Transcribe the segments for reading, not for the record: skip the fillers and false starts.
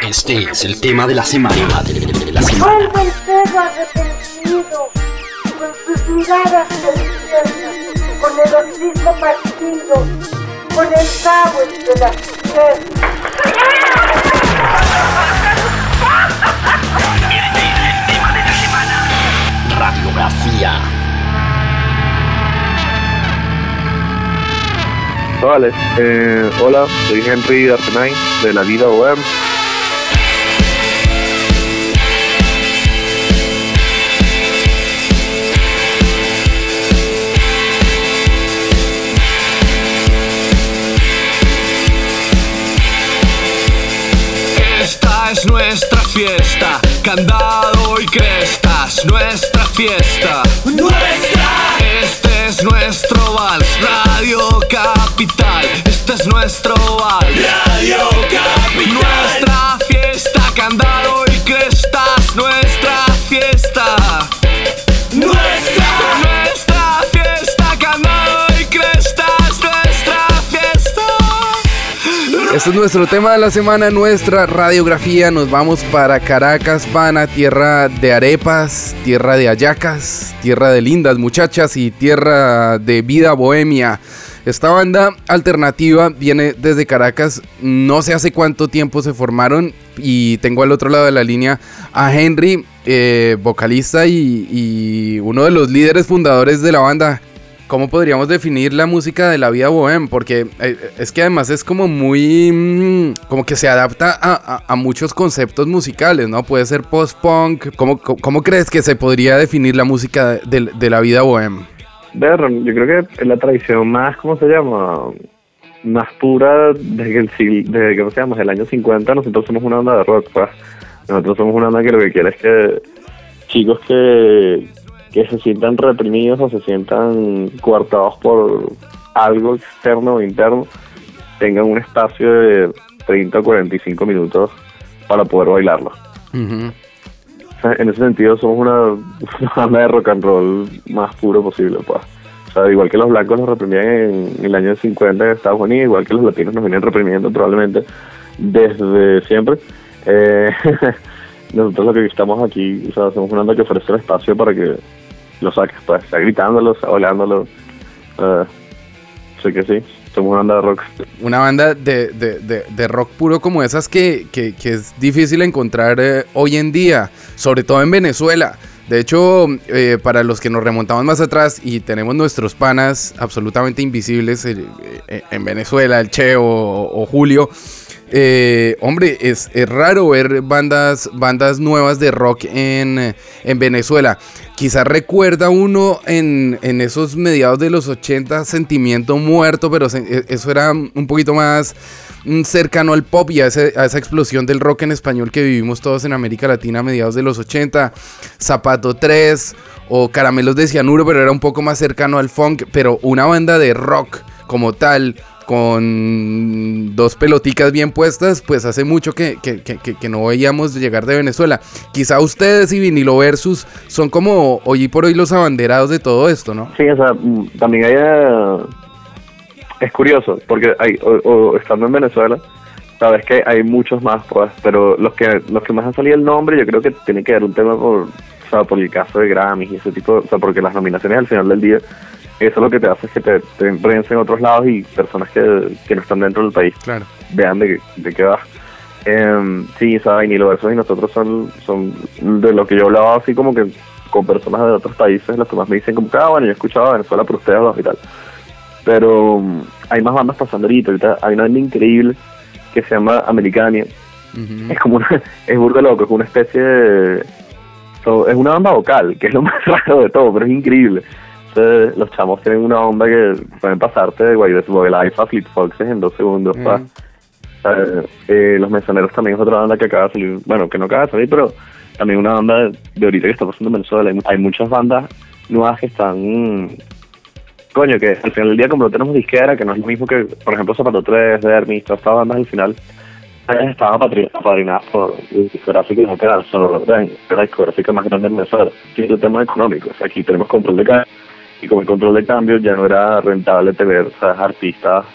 Este es el tema de la semana. Vuelve el perro arrepentido, con sus miradas deliciosas, con el hocico partido, con el cabo entre las piernas. Este es el tema de la semana. Radiografía. Vale, hola, soy Henry Artenay de La Vida Bohem. Esta es nuestra fiesta, candado y crestas, nuestra fiesta. ¡Nuestra! Este es nuestro vals, Radio Capital. Este es nuestro vals, Radio Capital. Nuestra fiesta, candado y crestas, nuestra fiesta. Nuestra fiesta, candado y crestas, nuestra fiesta. Este es nuestro tema de la semana, nuestra radiografía. Nos vamos para Caracas, pana, tierra de arepas, tierra de hallacas, tierra de lindas muchachas y tierra de vida bohemia. Esta banda alternativa viene desde Caracas, no sé hace cuánto tiempo se formaron, y tengo al otro lado de la línea a Henry, vocalista y uno de los líderes fundadores de la banda. ¿Cómo podríamos definir la música de La Vida Bohem? Porque es que además es como muy... como que se adapta a muchos conceptos musicales, ¿no? Puede ser post-punk. ¿Cómo crees que se podría definir la música de La Vida Bohem? Yo creo que es la tradición más, ¿cómo se llama? Más pura desde ¿cómo se llama? Desde el año 50. Nosotros somos una banda de rock, pues. Nosotros somos una banda que lo que quiere es que chicos que se sientan reprimidos o se sientan coartados por algo externo o interno, tengan un espacio de 30 o 45 minutos para poder bailarlo. Uh-huh. O sea, en ese sentido somos una banda de rock and roll más puro posible, pues. O sea, igual que los blancos nos reprimían en el año 50 en Estados Unidos, igual que los latinos nos venían reprimiendo probablemente desde siempre. Nosotros lo que estamos aquí, o sea, somos una banda que ofrece el espacio para que lo saques, pues, está gritándolo, está bailándolo. Sé que sí, somos una banda de rock. Una banda de rock puro como esas que es difícil encontrar hoy en día, sobre todo en Venezuela. De hecho, para los que nos remontamos más atrás y tenemos nuestros panas absolutamente invisibles en Venezuela, el Che o Julio, hombre, es raro ver bandas nuevas de rock en Venezuela. Quizás recuerda uno en esos mediados de los 80 Sentimiento Muerto, pero eso era un poquito más cercano al pop y a esa explosión del rock en español que vivimos todos en América Latina a mediados de los 80. Zapato 3 o Caramelos de Cianuro, pero era un poco más cercano al funk. Pero una banda de rock como tal, con dos peloticas bien puestas, pues hace mucho que no veíamos llegar de Venezuela. Quizá ustedes y Vinilo Versus son como hoy por hoy los abanderados de todo esto, ¿no? Sí, o sea, también es curioso, porque estando en Venezuela, sabes que hay muchos más, pues, pero los que más han salido el nombre, yo creo que tiene que ver un tema por el caso de Grammys y ese tipo, o sea, porque las nominaciones al final del día, eso lo que te hace es que te prensa en otros lados y personas que no están dentro del país, claro, vean de qué va. Sí, esa Vinilo Versus y nosotros son de lo que yo hablaba así como que con personas de otros países, los que más me dicen como que, bueno, yo he escuchado a Venezuela por ustedes dos y tal. Pero hay más bandas pasando ahorita hay una banda increíble que se llama Americania. Uh-huh. Es como es burda loco, es una especie de... es una banda vocal, que es lo más raro de todo, pero es increíble. Los chamos tienen una onda que pueden pasarte de Life a Fleet Foxes en 2 segundos. Los Mesoneros también es otra banda que acaba de salir, bueno, que no acaba de salir, pero también una banda de ahorita que está pasando en Venezuela. Hay muchas bandas nuevas que están, que al final del día, como no tenemos disquera, que no es lo mismo que, por ejemplo, Zapato 3, Dermis, todas estas bandas al final estaban apadrinadas por discográficas que no quedan solo la discográfica más grande en Venezuela. Sí, el tema económico, o sea, aquí tenemos control de cambio, y con el control de cambio ya no era rentable tener, o sea, artistas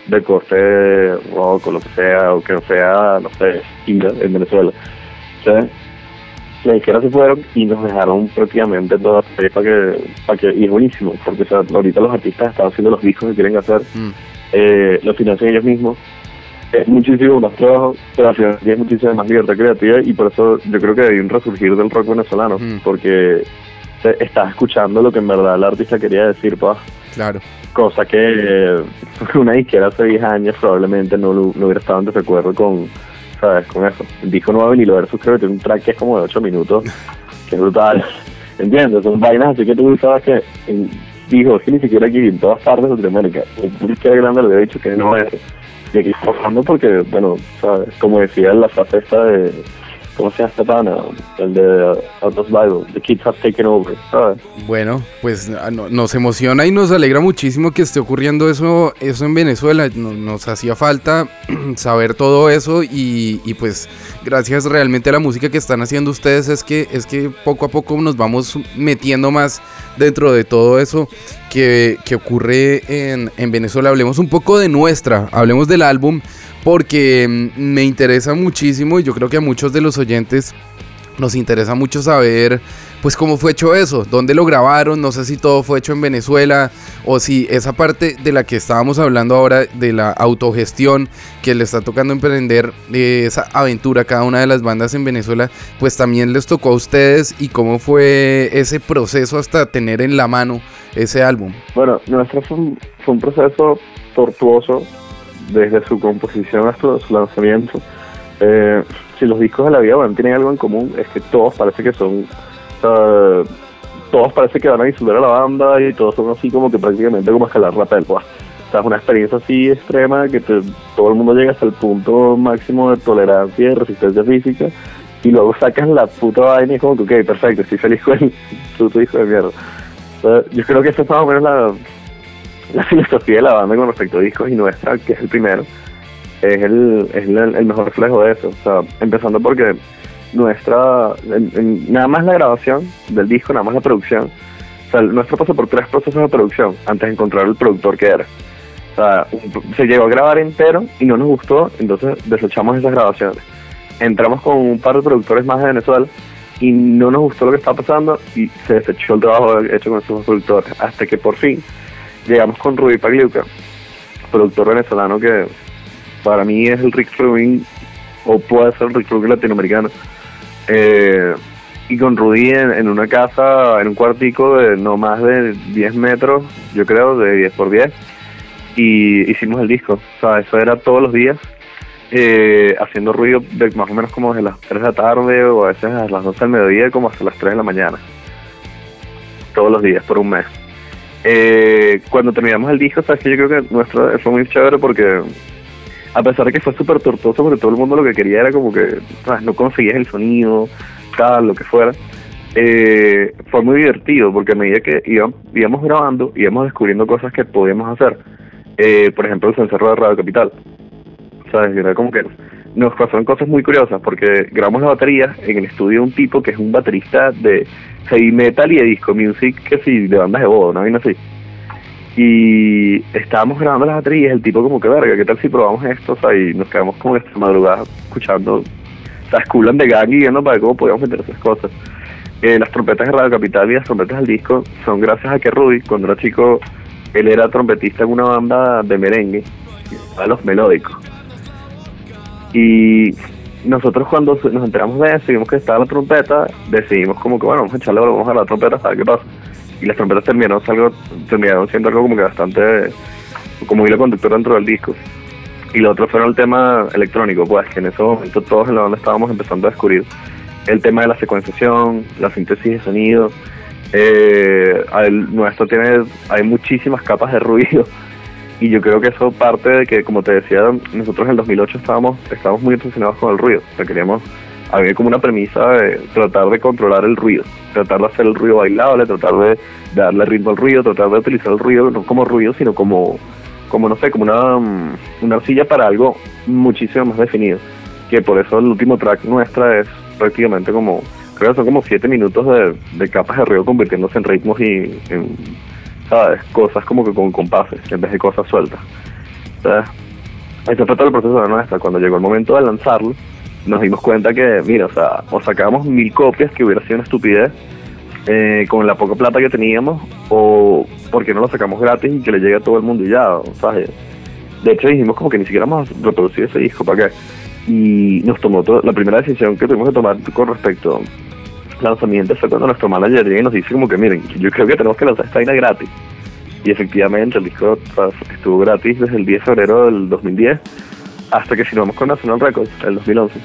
de corte rock o lo que sea, o que no sea, no sé, indie en Venezuela. Entonces, las disqueras se fueron y nos dejaron prácticamente toda la serie para que, y es buenísimo, porque o sea, ahorita los artistas están haciendo los discos que quieren hacer, los financian ellos mismos, es muchísimo más trabajo, pero al final es muchísima más libertad creativa, y por eso yo creo que hay un resurgir del rock venezolano, porque estás escuchando lo que en verdad el artista quería decir, pues. Claro. Cosa que una disquera hace 10 años probablemente no hubiera estado en desacuerdo con, ¿sabes? Con eso. El disco nuevo de Vinilo Versus creo que tiene un track que es como de 8 minutos, que es brutal. ¿Entiendes? Son vainas así que tú sabes que dijo, es que ni siquiera aquí en todas partes de Sudamérica. El disquera grande le había dicho que no es. Y aquí está pasando porque, bueno, ¿sabes? Como decía en la frase esta de, ¿cómo se llama esta pana? El de Autos Bible, The Kids Have Taken Over, ¿sabes? Bueno, pues nos emociona y nos alegra muchísimo que esté ocurriendo eso en Venezuela. Nos hacía falta saber todo eso y pues gracias realmente a la música que están haciendo ustedes es que poco a poco nos vamos metiendo más dentro de todo eso que ocurre en Venezuela. Hablemos un poco de hablemos del álbum, porque me interesa muchísimo y yo creo que a muchos de los oyentes nos interesa mucho saber pues cómo fue hecho eso, dónde lo grabaron, no sé si todo fue hecho en Venezuela o si esa parte de la que estábamos hablando ahora de la autogestión que le está tocando emprender, esa aventura a cada una de las bandas en Venezuela, pues también les tocó a ustedes y cómo fue ese proceso hasta tener en la mano ese álbum. Bueno, nuestro fue un proceso tortuoso desde su composición hasta su lanzamiento. Si los discos de la vida tienen algo en común, es que todos parece que son, todos parece que van a disolver a la banda y todos son así como que prácticamente como escalar rappel, pues. O sea, es una experiencia así extrema que todo el mundo llega hasta el punto máximo de tolerancia y de resistencia física, y luego sacas la puta vaina y es como que, ok, perfecto, estoy feliz con el puto hijo de mierda. Yo creo que esa es más o menos la filosofía de la banda con respecto a discos, y nuestra, que es el primero, es el mejor reflejo de eso. O sea, empezando porque nada más la grabación del disco, nada más la producción, o sea, nuestro pasó por 3 procesos de producción antes de encontrar el productor que era. O sea, se llegó a grabar entero y no nos gustó, entonces desechamos esas grabaciones. Entramos con un par de productores más de Venezuela y no nos gustó lo que estaba pasando y se desechó el trabajo hecho con esos productores, hasta que por fin llegamos con Rudy Pagliuca, productor venezolano que para mí es el Rick Rubin, o puede ser el Rick Rubin latinoamericano. Y con Rudy en una casa, en un cuartico de no más de 10 metros, yo creo, de 10 por 10, y hicimos el disco. O sea, eso era todos los días, haciendo ruido de más o menos como desde las 3 de la tarde, o a veces a las 12 del mediodía, como hasta las 3 de la mañana. Todos los días, por un mes. Cuando terminamos el disco, sabes que yo creo que nuestro fue muy chévere porque, a pesar de que fue súper tortuoso, porque todo el mundo lo que quería era como que no conseguías el sonido, tal, lo que fuera, fue muy divertido, porque a medida que íbamos grabando, íbamos descubriendo cosas que podíamos hacer. Por ejemplo, el cencerro de Radio Capital, ¿sabes? Era como que nos pasaron cosas muy curiosas, porque grabamos la batería en el estudio de un tipo que es un baterista de heavy metal y de disco music, que sí, de bandas de boda, ¿no? Y así. Y estábamos grabando las baterías, el tipo como que, verga, ¿qué tal si probamos esto? O sea, y nos quedamos como esta madrugada escuchando, o sea, Skull and the Gang, y viendo para ver cómo podíamos meter esas cosas. Las trompetas de Radio Capital y las trompetas del disco son gracias a que Rudy, cuando era chico, él era trompetista en una banda de merengue, a los melódicos. Y nosotros cuando nos enteramos de eso y vimos que estaba la trompeta, decidimos como que, bueno, vamos a la trompeta, a ver qué pasa. Y las trompetas terminaron siendo algo como que bastante como hilo conductor dentro del disco. Y lo otro fue el tema electrónico, pues que en ese momento todos en la banda estábamos empezando a descubrir el tema de la secuenciación, la síntesis de sonido. Hay muchísimas capas de ruido, y yo creo que eso parte de que, como te decía, nosotros en el 2008 estábamos muy obsesionados con el ruido. O sea, había como una premisa de tratar de controlar el ruido, tratar de hacer el ruido bailable, tratar de darle ritmo al ruido, tratar de utilizar el ruido no como ruido, sino como no sé, como una arcilla para algo muchísimo más definido. Que por eso el último track nuestra es prácticamente como, creo que son como 7 minutos de capas de ruido convirtiéndose en ritmos y en, ¿sabes? Cosas como que con compases en vez de cosas sueltas. Entonces, ese fue todo el proceso de nuestra. Cuando llegó el momento de lanzarlo, nos dimos cuenta que, mira, o sacábamos 1000 copias, que hubiera sido una estupidez, con la poca plata que teníamos, o porque no lo sacamos gratis y que le llegue a todo el mundo y ya, ¿sabes? De hecho dijimos como que ni siquiera vamos a reproducir ese disco, ¿para qué? Y nos tomó la primera decisión que tuvimos que tomar con respecto al lanzamiento fue cuando nuestro manager llega y nos dice como que miren, yo creo que tenemos que lanzar esta vaina gratis. Y efectivamente el disco estuvo gratis desde el 10 de febrero del 2010 hasta que firmamos con National Records en el 2011.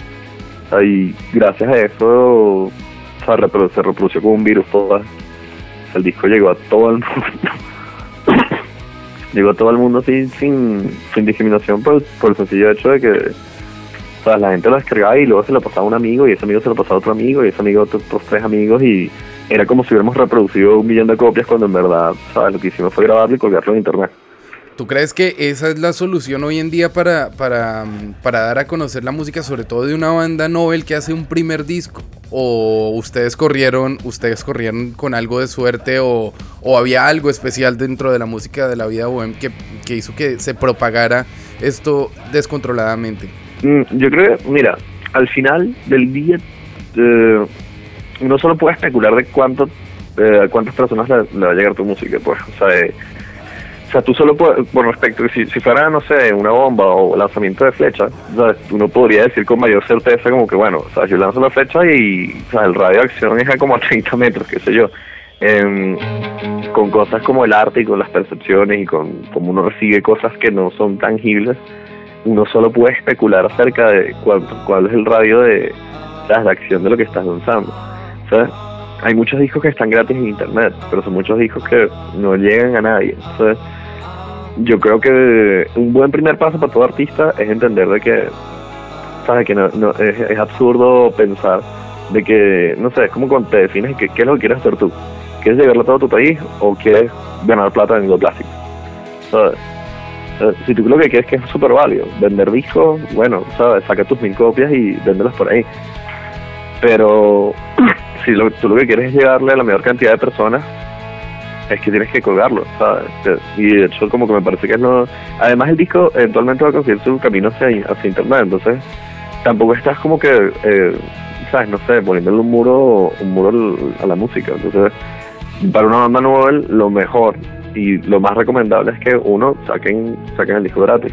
Y gracias a eso se reprodució como un virus todo. El disco llegó a todo el mundo. Llegó a todo el mundo así sin discriminación por el sencillo hecho de que la gente lo descargaba y luego se lo pasaba a un amigo y ese amigo se lo pasaba a otro amigo y ese amigo a otros 3 amigos y era como si hubiéramos reproducido 1 millón de copias cuando en verdad, ¿sabes? Lo que hicimos fue grabarlo y colgarlo en internet. ¿Tú crees que esa es la solución hoy en día para dar a conocer la música, sobre todo de una banda novel que hace un primer disco? ¿O ustedes corrieron con algo de suerte o había algo especial dentro de la música de la vida bohem que hizo que se propagara esto descontroladamente? Yo creo que, mira, al final del día uno solo puede especular de a cuántas personas le va a llegar tu música, pues, o sea, tú solo puedes, por respecto, si fuera, no sé, una bomba o lanzamiento de flecha, ¿sabes? Uno podría decir con mayor certeza como que, bueno, o sea, yo lanzo la flecha y, o sea, el radio de acción es a como a 30 metros, qué sé yo. Con cosas como el arte y con las percepciones y con como uno recibe cosas que no son tangibles, uno solo puede especular acerca de cuál es el radio de acción de lo que estás lanzando, ¿sabes? Hay muchos discos que están gratis en internet, pero son muchos discos que no llegan a nadie. Entonces, yo creo que un buen primer paso para todo artista es entender de que, ¿sabes? Que no es absurdo pensar de que, no sé, es como cuando te defines qué es lo que quieres hacer tú. ¿Quieres llevarlo a todo tu país o quieres ganar plata en lo clásico? ¿Sabes? Si tú lo que quieres que es súper válido, vender discos, bueno, ¿sabes? Saca tus 1000 copias y véndelas por ahí. Pero si tú lo que quieres es llegarle a la mayor cantidad de personas, es que tienes que colgarlo, ¿sabes? Y de hecho como que me parece que es no... Además el disco eventualmente va a conseguir su camino hacia internet, entonces tampoco estás como que, ¿sabes? No sé, poniéndole un muro a la música. Entonces, para una banda nueva, lo mejor y lo más recomendable es que uno saquen el disco gratis.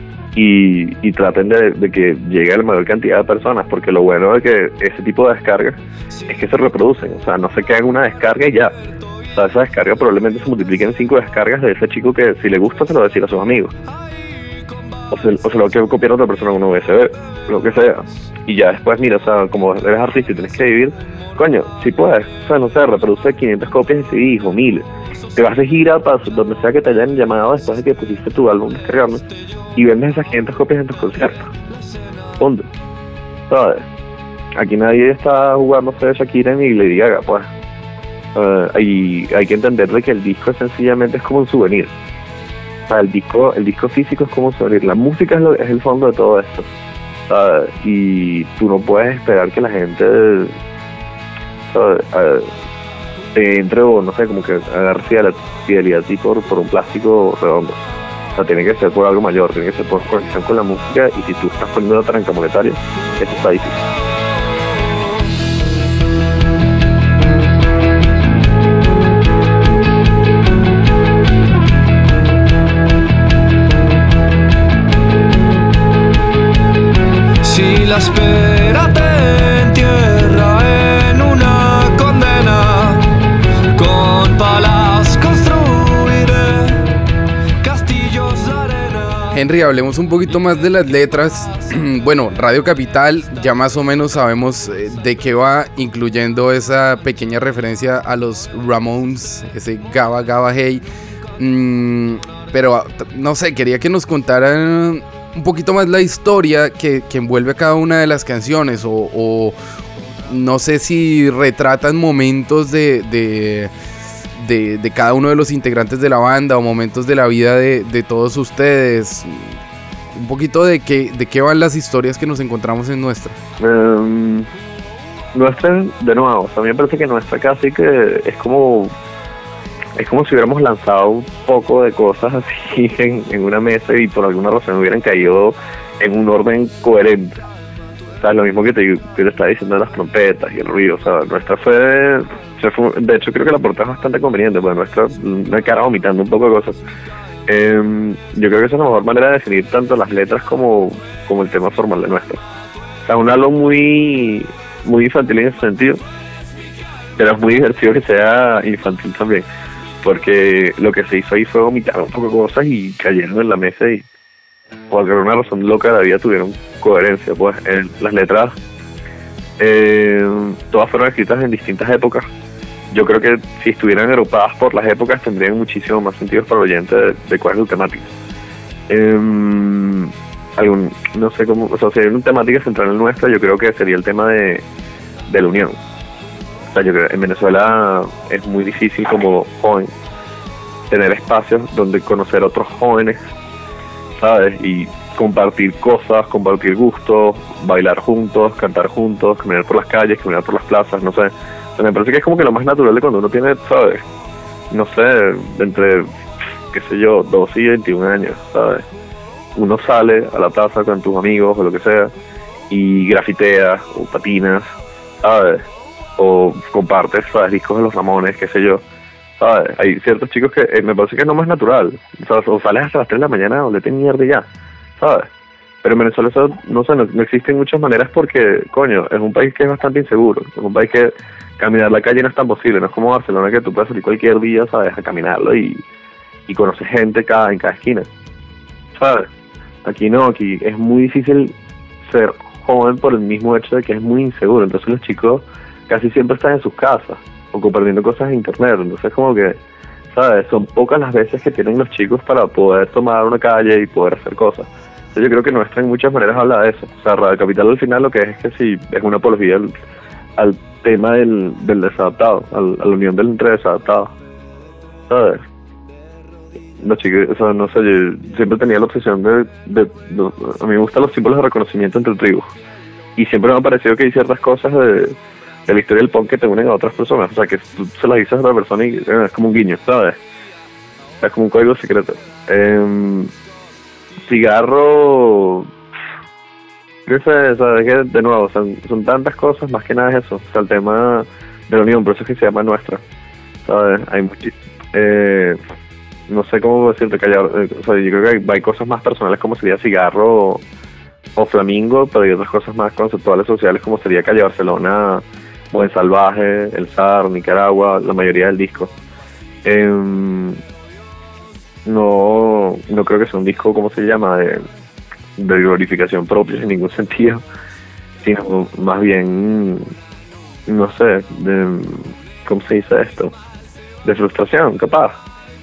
Y traten de que llegue a la mayor cantidad de personas, porque lo bueno de que ese tipo de descargas es que se reproducen, o sea, no se queda en una descarga y ya. O sea, esa descarga probablemente se multiplique en 5 descargas de ese chico que si le gusta se lo va a decir a sus amigos. O se lo quiere copiar a otra persona en un USB, lo que sea. Y ya después, mira, o sea, como eres artista y tienes que vivir, coño, si puedes, o sea, no sé, reproduce 500 copias de CD o 1000. Te vas de gira para donde sea que te hayan llamado después de que pusiste tu álbum descargando y vendes esas 500 copias en tus conciertos. Punto. ¿Sabes? Aquí nadie está jugándose Shakira ni Lady Gaga, pues. Y hay que entender de que el disco sencillamente es como un souvenir. O sea, el disco físico es como un souvenir. La música es el fondo de todo esto. ¿Sabes? Y tú no puedes esperar que la gente, ¿sabes? Entre o no sé, como que agarre fidelidad a ti por un plástico redondo. O sea, tiene que ser por algo mayor, tiene que ser por conexión con la música, y si tú estás poniendo una tranca monetaria, eso está difícil. Si la espera te entierra en una condena, con palas construiré castillos de arena. Henry, hablemos un poquito más de las letras. Bueno, Radio Capital, ya más o menos sabemos de qué va, incluyendo esa pequeña referencia a los Ramones, ese Gaba Gaba Hey. Pero no sé, quería que nos contaran un poquito más la historia que envuelve a cada una de las canciones, o no sé si retratan momentos de cada uno de los integrantes de la banda o momentos de la vida de todos ustedes. Un poquito de qué van las historias que nos encontramos en Nuestra. Nuestra, de nuevo, o sea, a mí me parece que Nuestra casi que es como es como si hubiéramos lanzado un poco de cosas así en una mesa y por alguna razón hubieran caído en un orden coherente. O sea, lo mismo que te estaba diciendo de las trompetas y el ruido. O sea, nuestra fue, de hecho creo que la portada es bastante conveniente, porque nuestra me quedaba vomitando un poco de cosas. Yo creo que esa es la mejor manera de definir tanto las letras como el tema formal de nuestra. O sea, un álbum muy infantil en ese sentido, pero es muy divertido que sea infantil también, porque lo que se hizo ahí fue vomitar un poco de cosas y cayeron en la mesa y por alguna razón loca de la vida tuvieron coherencia. Pues las letras todas fueron escritas en distintas épocas. Yo creo que si estuvieran agrupadas por las épocas tendrían muchísimo más sentido para el oyente de cuál es la temática. No sé cómo, o sea, si hay una temática central en nuestra, yo creo que sería el tema de la unión. O sea, yo creo que en Venezuela es muy difícil como joven tener espacios donde conocer a otros jóvenes, ¿sabes? Y compartir cosas, compartir gustos, bailar juntos, cantar juntos, caminar por las calles, caminar por las plazas, no sé. O sea, me parece que es como que lo más natural de cuando uno tiene, ¿sabes? No sé, entre, qué sé yo, 12 y 21 años, ¿sabes? Uno sale a la plaza con tus amigos o lo que sea y grafiteas o patinas, ¿sabes? O compartes, ¿sabes? Discos de los Ramones, qué sé yo, ¿sabes? Hay ciertos chicos que me parece que es lo más natural, ¿sabes? O sales hasta las 3 de la mañana o le te mierda y ya, ¿sabes? Pero en Venezuela eso, no sé, no existen muchas maneras porque, coño, es un país que es bastante inseguro, es un país que caminar la calle no es tan posible, no es como Barcelona que tú puedes salir cualquier día, ¿sabes? A caminarlo y conocer gente en cada esquina, ¿sabes? Aquí no, aquí es muy difícil ser joven por el mismo hecho de que es muy inseguro, entonces los chicos casi siempre están en sus casas o compartiendo cosas en internet, entonces como que, ¿sabes? Son pocas las veces que tienen los chicos para poder tomar una calle y poder hacer cosas. Entonces yo creo que nuestra en muchas maneras habla de eso. O sea, Radio Capital al final lo que es que sí, es una apología al tema del desadaptado, a la unión del entre desadaptados, ¿sabes? Los chicos, o sea, no sé, yo siempre tenía la obsesión de a mí me gustan los símbolos de reconocimiento entre tribus y siempre me ha parecido que hay ciertas cosas de la historia del punk que te unen a otras personas, o sea, que tú se las dices a otra persona y es como un guiño, ¿sabes? Es como un código secreto. Cigarro, no sé, o sea, es que de nuevo, son tantas cosas, más que nada es eso, o sea, el tema de la unión, por eso es que se llama nuestra, ¿sabes? Hay no sé cómo decirte, o sea, yo creo que hay cosas más personales como sería Cigarro o Flamingo, pero hay otras cosas más conceptuales sociales como sería Calle Barcelona, Buen Salvaje, El Zar, Nicaragua, la mayoría del disco. No creo que sea un disco, ¿cómo se llama?, de glorificación propia en ningún sentido, sino más bien, no sé, ¿cómo se dice esto?, de frustración, capaz.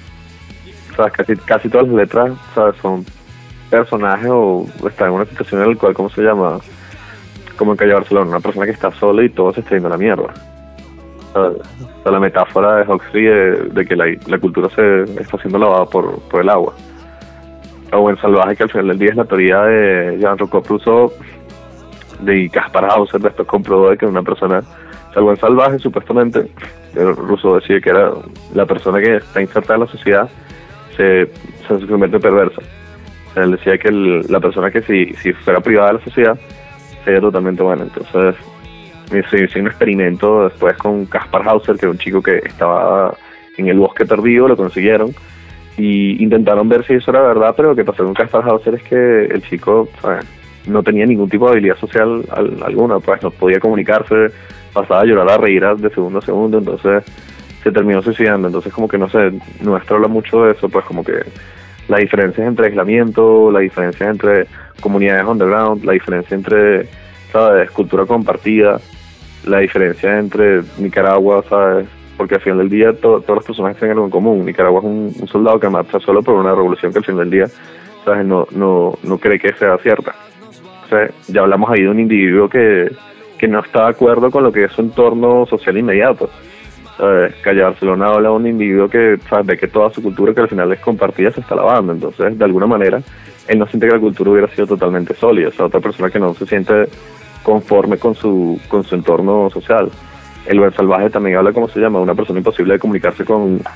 O sea, casi todas las letras, ¿sabes?, son personajes o están en una situación en la cual, ¿cómo se llama?, como en Calle Barcelona, una persona que está sola y todo se está yendo a la mierda. O sea, la metáfora de Huxley de que la cultura se está siendo lavada por el agua. O Buen Salvaje, que al final del día es la teoría de Jean-Jacques Rousseau de Caspar Hauser, de esto comprobó de que una persona, o sea, el Buen Salvaje supuestamente, Rousseau decía que era la persona que está insertada en la sociedad se convierte perversa. O sea, él decía que la persona que si fuera privada de la sociedad sería totalmente buena. Entonces se hizo un experimento después con Caspar Hauser, que era un chico que estaba en el bosque perdido, lo consiguieron y intentaron ver si eso era verdad, pero lo que pasó con Caspar Hauser es que el chico, ¿sabes?, no tenía ningún tipo de habilidad social alguna, pues no podía comunicarse, pasaba a llorar, a reír de segundo a segundo, entonces se terminó suicidando. Entonces como que no sé, nuestro habla mucho de eso, pues como que las diferencias entre aislamiento, las diferencias entre comunidades underground, la diferencia entre, ¿sabes?, cultura compartida, la diferencia entre Nicaragua, ¿sabes?, porque al final del día todas las personas tienen algo en común. Nicaragua es un soldado que marcha solo por una revolución que al final del día, ¿sabes?, no cree que sea cierta. O sea, ya hablamos ahí de un individuo que no está de acuerdo con lo que es su entorno social inmediato. Calle Barcelona habla de un individuo que sabe que toda su cultura, que al final es compartida, se está lavando. Entonces, de alguna manera, él no siente que la cultura hubiera sido totalmente sólida. O sea, otra persona que no se siente conforme con su entorno social. El Buen Salvaje también habla, ¿cómo se llama?, una persona imposible de comunicarse con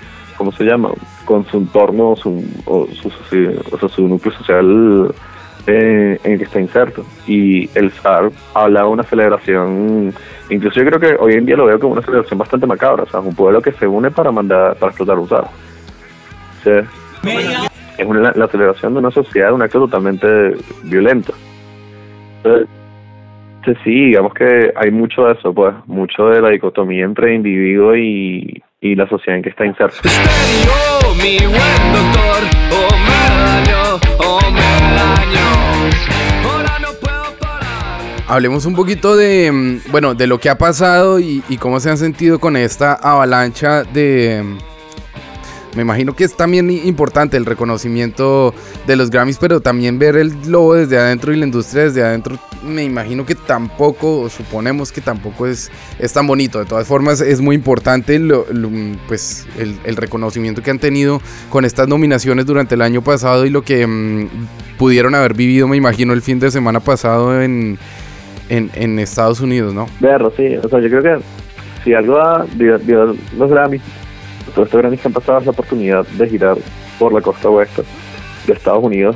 ¿cómo se llama? Con su entorno, su núcleo social en el que está inserto. Y el zar habla de una celebración, incluso yo creo que hoy en día lo veo como una celebración bastante macabra, o sea, un pueblo que se une para explotar un zar. O sea, es la celebración de una sociedad, de un acto totalmente violento. Entonces, sí, digamos que hay mucho de eso, pues, mucho de la dicotomía entre individuo y la sociedad en que está inserto. Estéreo, mi buen doctor, me daño, ahora no puedo parar. Hablemos un poquito de, bueno, de lo que ha pasado y cómo se han sentido con esta avalancha de... Me imagino que es también importante el reconocimiento de los Grammys, pero también ver el globo desde adentro y la industria desde adentro, me imagino que tampoco, o suponemos que tampoco es tan bonito. De todas formas, es muy importante pues el reconocimiento que han tenido con estas nominaciones durante el año pasado y lo que pudieron haber vivido, me imagino, el fin de semana pasado en Estados Unidos, ¿no? Verlo, sí. O sea, yo creo que si algo dio los Grammys, todos estos Grammys que han pasado es la oportunidad de girar por la costa oeste de Estados Unidos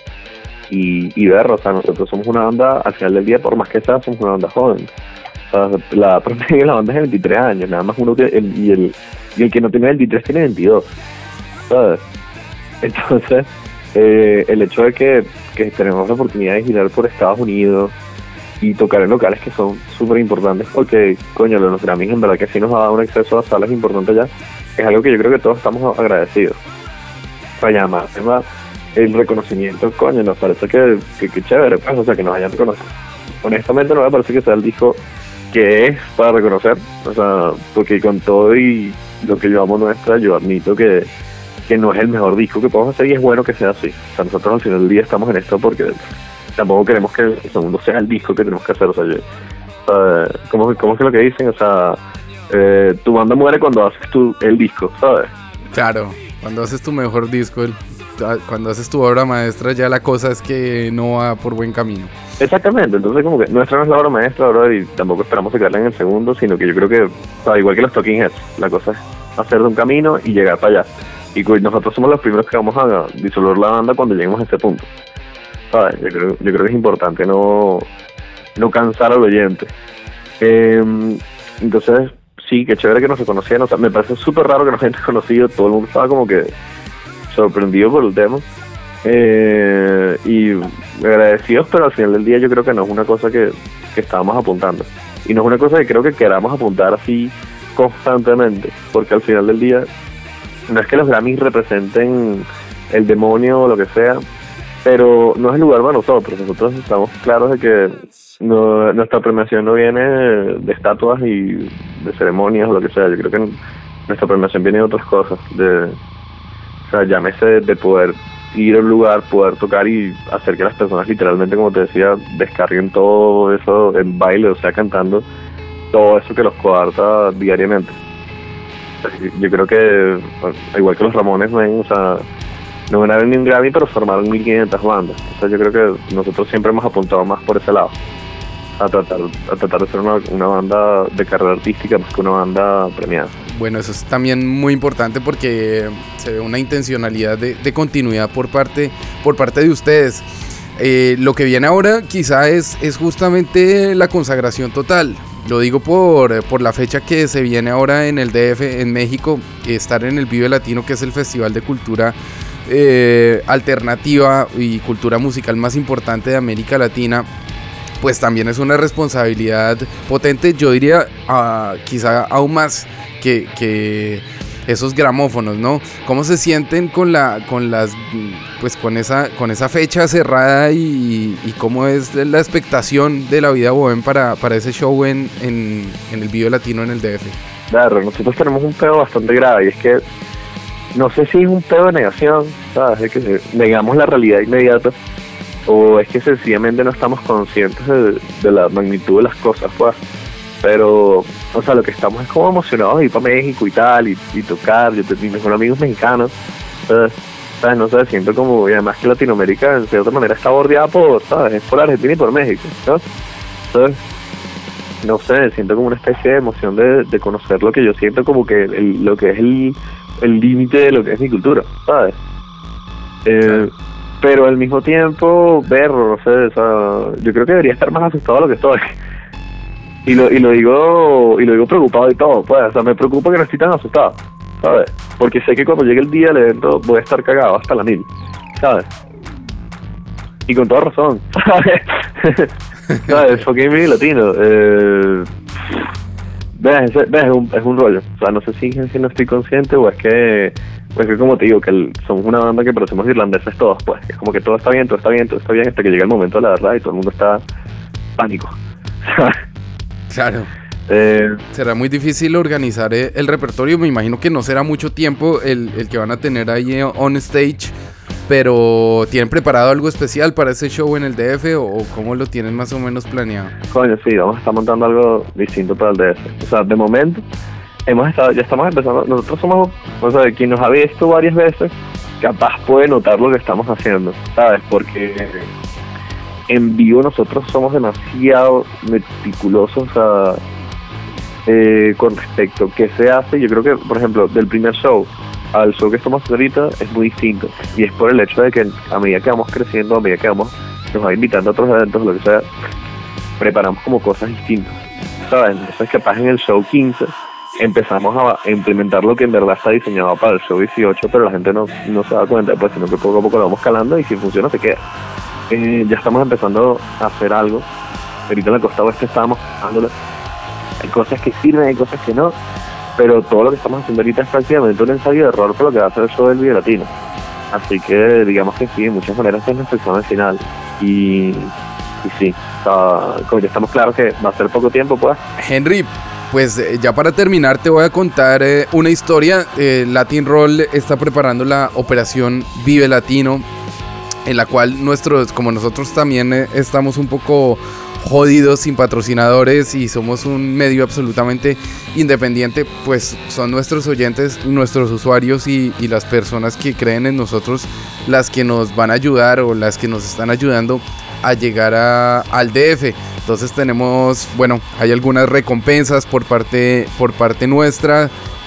y verlo. O sea, nosotros somos una banda, al final del día, por más que sea, somos una banda joven. O sea, la promedio de la banda es de 23 años, nada más uno que el que no tiene 23 tiene 22, ¿sabes? Entonces, el hecho de que tenemos la oportunidad de girar por Estados Unidos y tocar en locales que son súper importantes, porque, coño, los Grammys en verdad que sí nos ha dado un acceso a salas importantes ya, es algo que yo creo que todos estamos agradecidos. Para llamar, además, el reconocimiento, coño, nos parece que chévere, pues, o sea, que nos hayan reconocido. Honestamente no me parece que sea el disco que es para reconocer, o sea, porque con todo y lo que llevamos nuestra, yo admito que no es el mejor disco que podemos hacer y es bueno que sea así. O sea, nosotros al final del día estamos en esto porque tampoco queremos que el segundo sea el disco que tenemos que hacer, o sea, ¿cómo es que lo que dicen? O sea, tu banda muere cuando haces el disco, ¿sabes? Claro, cuando haces tu mejor disco, cuando haces tu obra maestra, ya la cosa es que no va por buen camino. Exactamente, entonces como que nuestra no es la obra maestra, bro, y tampoco esperamos sacarla en el segundo, sino que yo creo que, o sea, igual que los Talking Heads, la cosa es hacer de un camino y llegar para allá. Y nosotros somos los primeros que vamos a disolver la banda cuando lleguemos a ese punto. ¿Sabes? Yo creo que es importante no cansar al oyente. Entonces, sí, qué chévere que nos reconocieran. O sea, me parece súper raro que nos hayan conocido. Todo el mundo estaba como que sorprendido por el tema. Y agradecidos, pero al final del día yo creo que no es una cosa que estábamos apuntando. Y no es una cosa que creo que queramos apuntar así constantemente. Porque al final del día, no es que los Grammys representen el demonio o lo que sea, pero no es el lugar para nosotros. Nosotros estamos claros de que nuestra premiación no viene de estatuas y de ceremonias o lo que sea. Yo creo que nuestra premiación viene de otras cosas, o sea, llámese de poder ir a un lugar, poder tocar y hacer que las personas literalmente, como te decía, descarguen todo eso en baile, o sea, cantando todo eso que los coarta diariamente. Yo creo que, bueno, igual que los Ramones, o sea, no ganaron ni un Grammy, pero formaron 1500 bandas. O sea, yo creo que nosotros siempre hemos apuntado más por ese lado, a tratar de ser una banda de carrera artística más que una banda premiada. Bueno, eso es también muy importante porque se ve una intencionalidad de continuidad por parte de ustedes. Lo que viene ahora quizá es justamente la consagración total. Lo digo por la fecha que se viene ahora en el DF, en México, estar en el Vive Latino, que es el festival de cultura alternativa y cultura musical más importante de América Latina. Pues también es una responsabilidad potente, yo diría quizá aún más que esos gramófonos, ¿no? ¿Cómo se sienten con esa fecha cerrada y cómo es la expectación de la vida bohem para ese show en el Vive Latino en el DF? Claro, nosotros tenemos un pedo bastante grave y es que no sé si es un pedo de negación, ¿sabes? Es que negamos la realidad inmediata o es que sencillamente no estamos conscientes de la magnitud de las cosas, pues. Pero, o sea, lo que estamos es como emocionados de ir para México y tal, y tocar. Yo tengo mis amigos mexicanos, ¿sabes? No sé, siento como, y además que Latinoamérica de cierta manera está bordeada ¿sabes? Es por Argentina y por México, ¿no? Entonces, no sé, siento como una especie de emoción de conocer lo que yo siento como que lo que es el límite de lo que es mi cultura, ¿sabes? Claro. Pero al mismo tiempo, no sé, o sea, yo creo que debería estar más asustado de lo que estoy. Y lo digo preocupado y todo, pues, o sea, me preocupa que no estoy tan asustado, ¿sabes? Porque sé que cuando llegue el día del evento voy a estar cagado hasta la 1000, ¿sabes? Y con toda razón, ¿sabes? ¿Sabes? Fucking Vive Latino. Es un rollo. O sea, no sé si no estoy consciente o es que como te digo, que somos una banda que parecemos irlandeses todos, pues. Es como que todo está bien, hasta que llega el momento de la verdad y todo el mundo está pánico. Claro. Será muy difícil organizar el repertorio. Me imagino que no será mucho tiempo el que van a tener ahí on stage. Pero ¿tienen preparado algo especial para ese show en el DF o cómo lo tienen más o menos planeado? Coño, sí, vamos a estar montando algo distinto para el DF. O sea, de momento ya estamos empezando. Nosotros somos, o sea, quien nos ha visto varias veces, capaz puede notar lo que estamos haciendo, ¿sabes? Porque en vivo nosotros somos demasiado meticulosos, o sea, con respecto a qué se hace. Yo creo que, por ejemplo, del primer show al show que estamos haciendo ahorita es muy distinto, y es por el hecho de que a medida que vamos creciendo, a medida que nos va invitando a otros eventos, lo que sea, preparamos como cosas distintas, ¿sabes? Entonces capaz en el show 15 empezamos a implementar lo que en verdad está diseñado para el show 18, pero la gente no se da cuenta, pues, sino que poco a poco lo vamos calando y si funciona se queda. Ya estamos empezando a hacer algo. Ahorita en la costa oeste estábamos dándole. Hay cosas que sirven, hay cosas que no, pero todo lo que estamos haciendo ahorita es prácticamente un ensayo de error por lo que va a ser el show del Vive Latino. Así que digamos que sí, de muchas maneras es nuestro examen final. Y sí, como ya estamos claros que va a ser poco tiempo, pues. Henry, pues ya para terminar te voy a contar una historia. Latin Roll está preparando la operación Vive Latino, en la cual como nosotros también estamos un poco jodidos sin patrocinadores y somos un medio absolutamente independiente, pues son nuestros oyentes, nuestros usuarios y las personas que creen en nosotros las que nos van a ayudar o las que nos están ayudando a llegar al DF. Entonces hay algunas recompensas por parte nuestra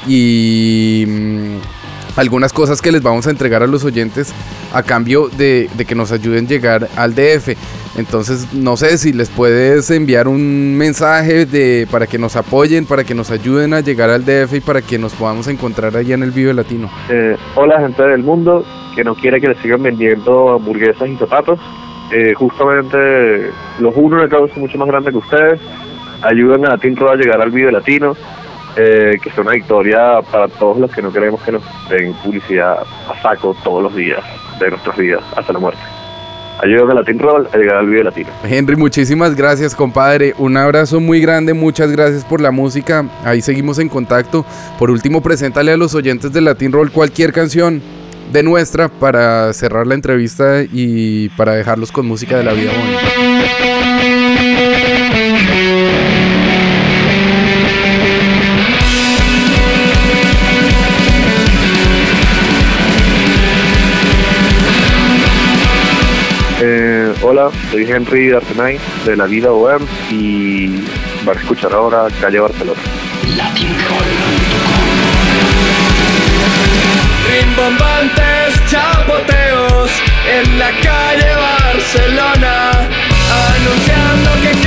y algunas cosas que les vamos a entregar a los oyentes a cambio de que nos ayuden a llegar al DF. Entonces, no sé si les puedes enviar un mensaje para que nos apoyen, para que nos ayuden a llegar al DF y para que nos podamos encontrar allá en el Vive Latino. Hola, gente del mundo que no quiere que les sigan vendiendo hamburguesas y zapatos. Justamente los uno de causa mucho más grande que ustedes. Ayuden a Latin Roll a llegar al Vive Latino. Que sea una victoria para todos los que no queremos que nos den publicidad a saco todos los días de nuestras vidas hasta la muerte. Ayúdame a Latin Roll a llegar al Vive Latino. Henry, muchísimas gracias, compadre. Un abrazo muy grande, muchas gracias por la música. Ahí seguimos en contacto. Por último, preséntale a los oyentes de Latin Roll cualquier canción de nuestra para cerrar la entrevista y para dejarlos con música de la vida bonita. Hola, soy Henry D'Artenay de La Vida Bohem y van a escuchar ahora Calle Barcelona. Rimbombantes chapoteos en la calle Barcelona, anunciando que